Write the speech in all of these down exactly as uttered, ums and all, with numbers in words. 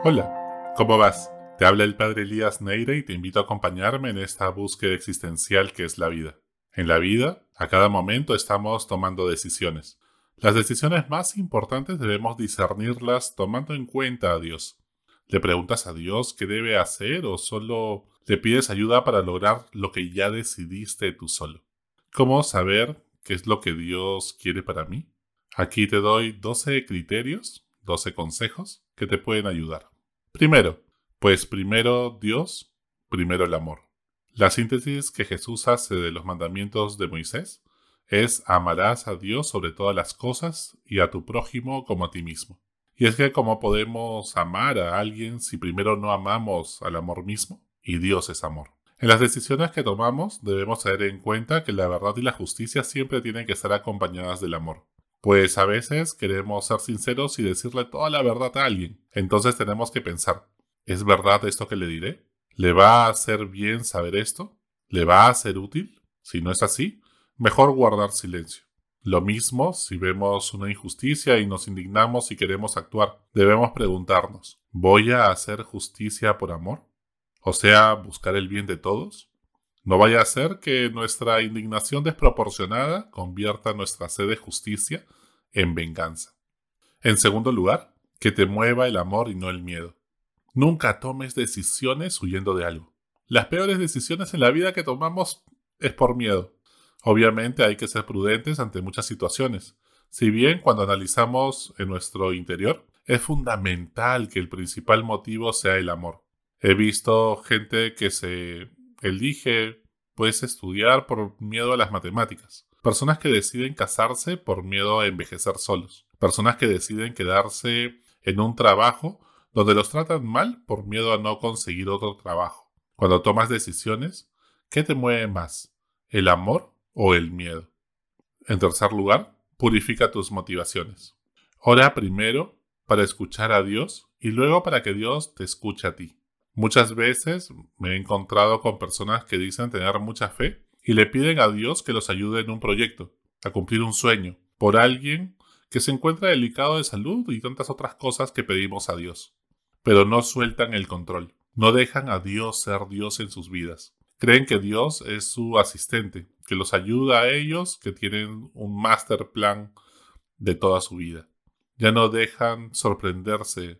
Hola, ¿cómo vas? Te habla el padre Elías Neira y te invito a acompañarme en esta búsqueda existencial que es la vida. En la vida, a cada momento estamos tomando decisiones. Las decisiones más importantes debemos discernirlas tomando en cuenta a Dios. ¿Le preguntas a Dios qué debe hacer o solo le pides ayuda para lograr lo que ya decidiste tú solo? ¿Cómo saber qué es lo que Dios quiere para mí? Aquí te doy doce criterios, doce consejos que te pueden ayudar. Primero, pues primero Dios, primero el amor. La síntesis que Jesús hace de los mandamientos de Moisés es: amarás a Dios sobre todas las cosas y a tu prójimo como a ti mismo. Y es que ¿cómo podemos amar a alguien si primero no amamos al amor mismo? Y Dios es amor. En las decisiones que tomamos debemos tener en cuenta que la verdad y la justicia siempre tienen que estar acompañadas del amor. Pues a veces queremos ser sinceros y decirle toda la verdad a alguien. Entonces tenemos que pensar, ¿es verdad esto que le diré? ¿Le va a hacer bien saber esto? ¿Le va a ser útil? Si no es así, mejor guardar silencio. Lo mismo si vemos una injusticia y nos indignamos y queremos actuar. Debemos preguntarnos, ¿voy a hacer justicia por amor? O sea, buscar el bien de todos. No vaya a ser que nuestra indignación desproporcionada convierta nuestra sed de justicia en venganza. En segundo lugar, que te mueva el amor y no el miedo. Nunca tomes decisiones huyendo de algo. Las peores decisiones en la vida que tomamos es por miedo. Obviamente hay que ser prudentes ante muchas situaciones. Si bien cuando analizamos en nuestro interior, es fundamental que el principal motivo sea el amor. He visto gente que se elige pues estudiar por miedo a las matemáticas. Personas que deciden casarse por miedo a envejecer solos. Personas que deciden quedarse en un trabajo donde los tratan mal por miedo a no conseguir otro trabajo. Cuando tomas decisiones, ¿qué te mueve más? ¿El amor o el miedo? En tercer lugar, purifica tus motivaciones. Ora primero para escuchar a Dios y luego para que Dios te escuche a ti. Muchas veces me he encontrado con personas que dicen tener mucha fe y le piden a Dios que los ayude en un proyecto, a cumplir un sueño, por alguien que se encuentra delicado de salud y tantas otras cosas que pedimos a Dios. Pero no sueltan el control, no dejan a Dios ser Dios en sus vidas. Creen que Dios es su asistente, que los ayuda a ellos, que tienen un master plan de toda su vida. Ya no dejan sorprenderse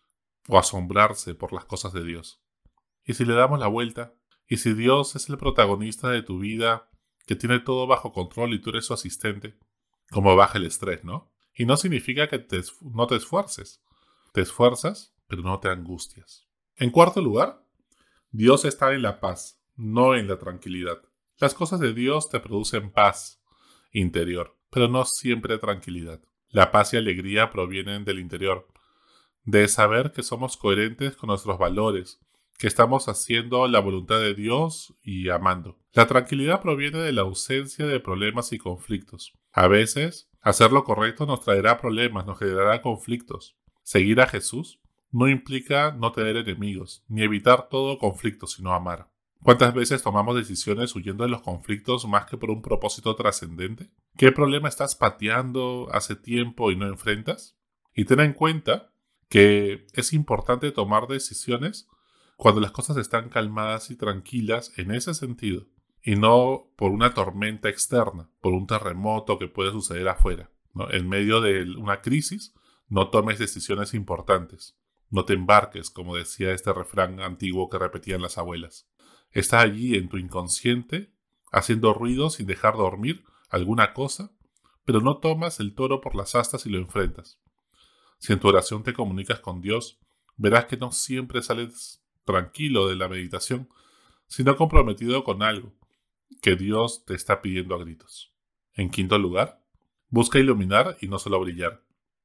o asombrarse por las cosas de Dios. ¿Y si le damos la vuelta? ¿Y si Dios es el protagonista de tu vida, que tiene todo bajo control y tú eres su asistente? Como baja el estrés, ¿no? Y no significa que te, no te esfuerces. Te esfuerzas, pero no te angustias. En cuarto lugar, Dios está en la paz, no en la tranquilidad. Las cosas de Dios te producen paz interior, pero no siempre tranquilidad. La paz y alegría provienen del interior, de saber que somos coherentes con nuestros valores, que estamos haciendo la voluntad de Dios y amando. La tranquilidad proviene de la ausencia de problemas y conflictos. A veces, hacer lo correcto nos traerá problemas, nos generará conflictos. Seguir a Jesús no implica no tener enemigos, ni evitar todo conflicto, sino amar. ¿Cuántas veces tomamos decisiones huyendo de los conflictos más que por un propósito trascendente? ¿Qué problema estás pateando hace tiempo y no enfrentas? Y ten en cuenta que es importante tomar decisiones cuando las cosas están calmadas y tranquilas en ese sentido, y no por una tormenta externa, por un terremoto que puede suceder afuera, ¿no? En medio de una crisis, no tomes decisiones importantes, no te embarques, como decía este refrán antiguo que repetían las abuelas. Está allí en tu inconsciente, haciendo ruido sin dejar dormir alguna cosa, pero no tomas el toro por las astas y lo enfrentas. Si en tu oración te comunicas con Dios, verás que no siempre sales tranquilo de la meditación, sino comprometido con algo que Dios te está pidiendo a gritos. En quinto lugar, busca iluminar y no solo brillar.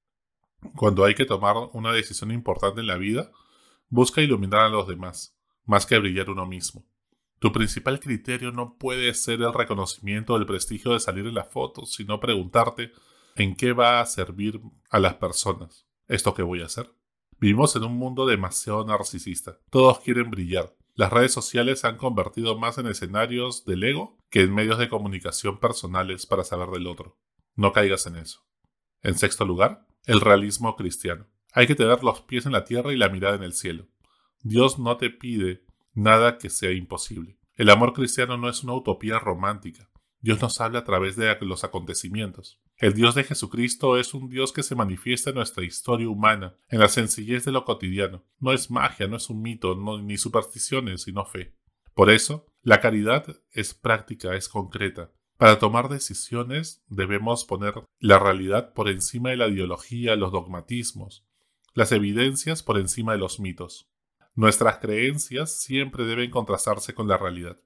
Cuando hay que tomar una decisión importante en la vida, busca iluminar a los demás, más que brillar uno mismo. Tu principal criterio no puede ser el reconocimiento o el prestigio de salir en la foto, sino preguntarte en qué va a servir a las personas esto que voy a hacer. Vivimos en un mundo demasiado narcisista. Todos quieren brillar. Las redes sociales se han convertido más en escenarios del ego que en medios de comunicación personales para saber del otro. No caigas en eso. En sexto lugar, el realismo cristiano. Hay que tener los pies en la tierra y la mirada en el cielo. Dios no te pide nada que sea imposible. El amor cristiano no es una utopía romántica. Dios nos habla a través de los acontecimientos. El Dios de Jesucristo es un Dios que se manifiesta en nuestra historia humana, en la sencillez de lo cotidiano. No es magia, no es un mito, no, ni supersticiones, sino fe. Por eso, la caridad es práctica, es concreta. Para tomar decisiones debemos poner la realidad por encima de la ideología, los dogmatismos, las evidencias por encima de los mitos. Nuestras creencias siempre deben contrastarse con la realidad.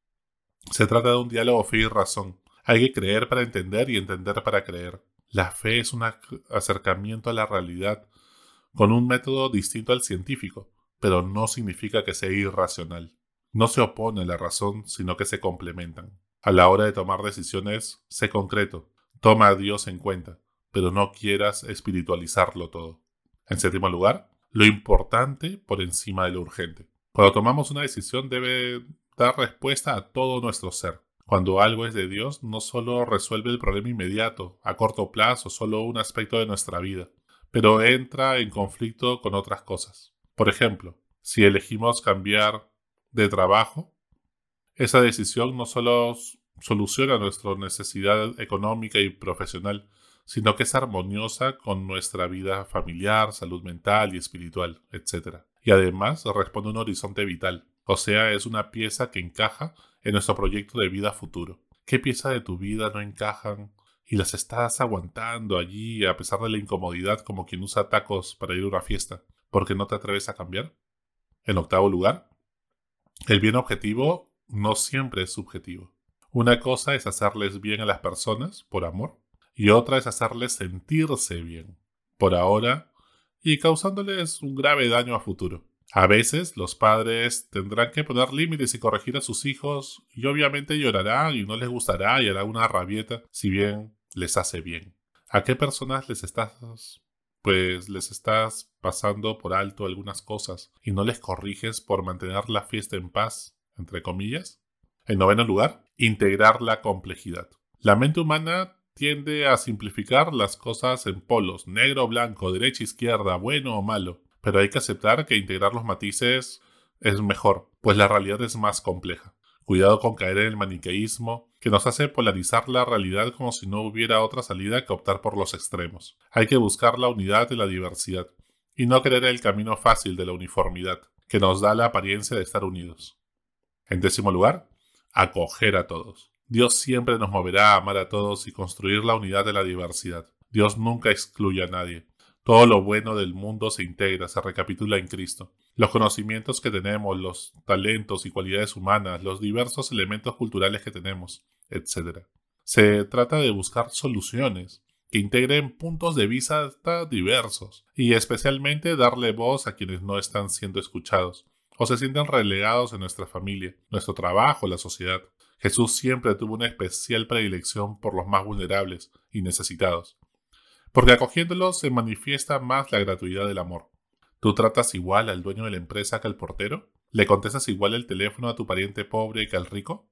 Se trata de un diálogo fe y razón. Hay que creer para entender y entender para creer. La fe es un acercamiento a la realidad con un método distinto al científico, pero no significa que sea irracional. No se opone a la razón, sino que se complementan. A la hora de tomar decisiones, sé concreto. Toma a Dios en cuenta, pero no quieras espiritualizarlo todo. En séptimo lugar, lo importante por encima de lo urgente. Cuando tomamos una decisión debe dar respuesta a todo nuestro ser. Cuando algo es de Dios, no solo resuelve el problema inmediato, a corto plazo, solo un aspecto de nuestra vida, pero entra en conflicto con otras cosas. Por ejemplo, si elegimos cambiar de trabajo, esa decisión no solo soluciona nuestra necesidad económica y profesional, sino que es armoniosa con nuestra vida familiar, salud mental y espiritual, etcétera. Y además responde a un horizonte vital, o sea, es una pieza que encaja en nuestro proyecto de vida futuro. ¿Qué piezas de tu vida no encajan y las estás aguantando allí a pesar de la incomodidad, como quien usa tacos para ir a una fiesta, porque no te atreves a cambiar? En octavo lugar, el bien objetivo no siempre es subjetivo. Una cosa es hacerles bien a las personas por amor y otra es hacerles sentirse bien por ahora y causándoles un grave daño a futuro. A veces los padres tendrán que poner límites y corregir a sus hijos y obviamente llorarán y no les gustará y hará una rabieta si bien les hace bien. ¿A qué personas les estás, pues les estás pasando por alto algunas cosas y no les corriges por mantener la fiesta en paz, entre comillas? En noveno lugar, integrar la complejidad. La mente humana tiende a simplificar las cosas en polos, negro o blanco, derecha, izquierda, bueno o malo. Pero hay que aceptar que integrar los matices es mejor, pues la realidad es más compleja. Cuidado con caer en el maniqueísmo, que nos hace polarizar la realidad como si no hubiera otra salida que optar por los extremos. Hay que buscar la unidad de la diversidad, y no querer el camino fácil de la uniformidad, que nos da la apariencia de estar unidos. En décimo lugar, acoger a todos. Dios siempre nos moverá a amar a todos y construir la unidad de la diversidad. Dios nunca excluye a nadie. Todo lo bueno del mundo se integra, se recapitula en Cristo. Los conocimientos que tenemos, los talentos y cualidades humanas, los diversos elementos culturales que tenemos, etcétera. Se trata de buscar soluciones que integren puntos de vista diversos y especialmente darle voz a quienes no están siendo escuchados o se sienten relegados en nuestra familia, nuestro trabajo, la sociedad. Jesús siempre tuvo una especial predilección por los más vulnerables y necesitados, porque acogiéndolos se manifiesta más la gratuidad del amor. ¿Tú tratas igual al dueño de la empresa que al portero? ¿Le contestas igual el teléfono a tu pariente pobre que al rico?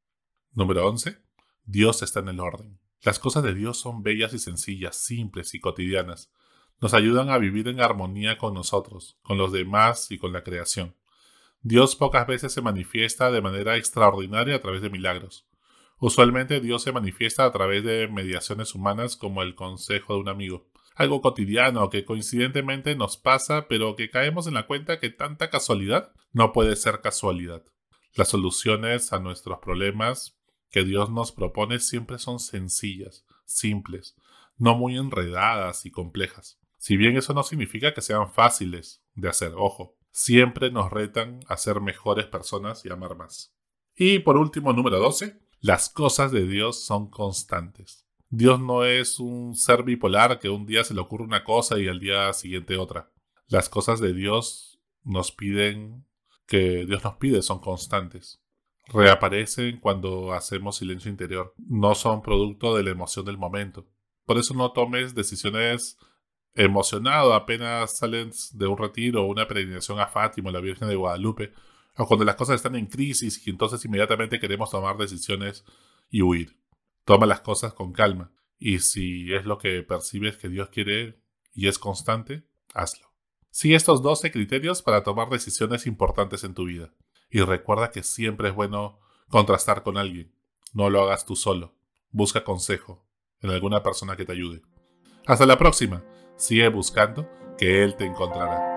Número once. Dios está en el orden. Las cosas de Dios son bellas y sencillas, simples y cotidianas. Nos ayudan a vivir en armonía con nosotros, con los demás y con la creación. Dios pocas veces se manifiesta de manera extraordinaria a través de milagros. Usualmente Dios se manifiesta a través de mediaciones humanas como el consejo de un amigo. Algo cotidiano que coincidentemente nos pasa, pero que caemos en la cuenta que tanta casualidad no puede ser casualidad. Las soluciones a nuestros problemas que Dios nos propone siempre son sencillas, simples, no muy enredadas y complejas. Si bien eso no significa que sean fáciles de hacer, ojo, siempre nos retan a ser mejores personas y amar más. Y por último, número doce. Las cosas de Dios son constantes. Dios no es un ser bipolar que un día se le ocurre una cosa y al día siguiente otra. Las cosas de Dios nos piden, que Dios nos pide son constantes. Reaparecen cuando hacemos silencio interior. No son producto de la emoción del momento. Por eso no tomes decisiones emocionado apenas sales de un retiro o una peregrinación a Fátima o la Virgen de Guadalupe, o cuando las cosas están en crisis y entonces inmediatamente queremos tomar decisiones y huir. Toma las cosas con calma y si es lo que percibes que Dios quiere y es constante, hazlo. Sigue estos doce criterios para tomar decisiones importantes en tu vida. Y recuerda que siempre es bueno contrastar con alguien. No lo hagas tú solo. Busca consejo en alguna persona que te ayude. Hasta la próxima. Sigue buscando que Él te encontrará.